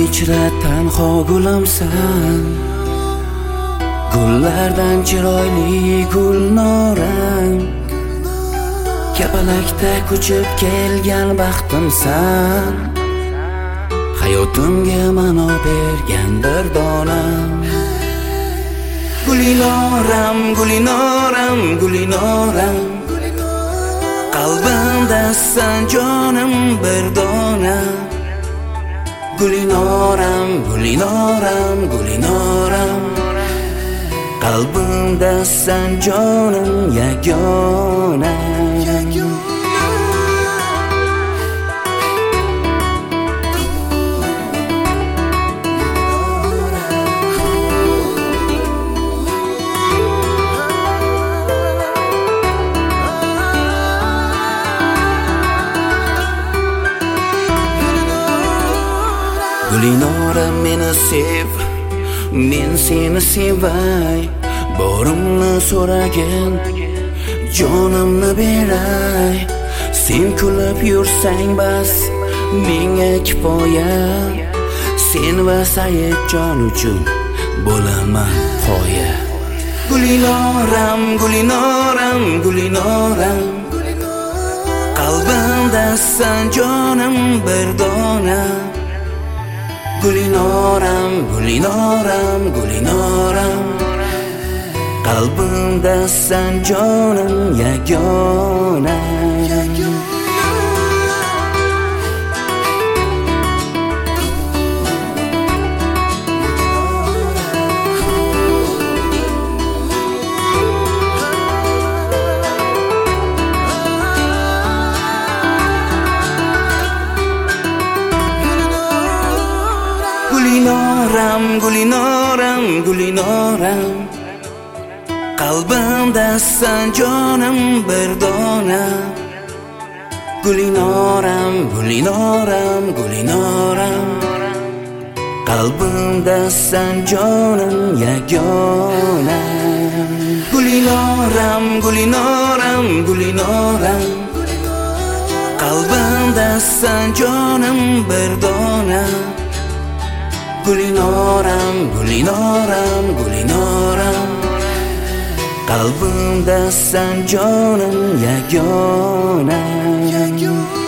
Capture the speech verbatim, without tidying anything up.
ichra tanho gulimsan, gullardan chiroyli gulnoram, kapalakda ko'chib kelgan baxtimsan, hayotimga ma'no bergan bir donam. Gulinoram, gulinoram, gulinoram, qalbimdasan jonim bir dona. Gulinoram, gulinoram, gulinoram, qalbimdasan jonim yagona. Gulinoram, meni sev, men seni sevay, borimni so'ragin, jonimni beray. Sen kulib yursang bas, menga kifoya, sen va Saidjon uchun bo'laman qoya. Gulinoram, gulinoram, gulinoram, qalbimdasan jonim bir dona. Gulinoram, gulinoram, gulinoram, qalbimdasan jonim yagona. Gulinoram, gulinoram, gulinoram, qalbimdasan jonim bir dona. Gulinoram, gulinoram, gulinoram, qalbimdasan jonim yagona. Gulinoram, gulinoram, gulinoram, qalbimdasan jonim bir dona. Gulinoram, gulinoram, gulinoram, qalbimdasan jonim yagona.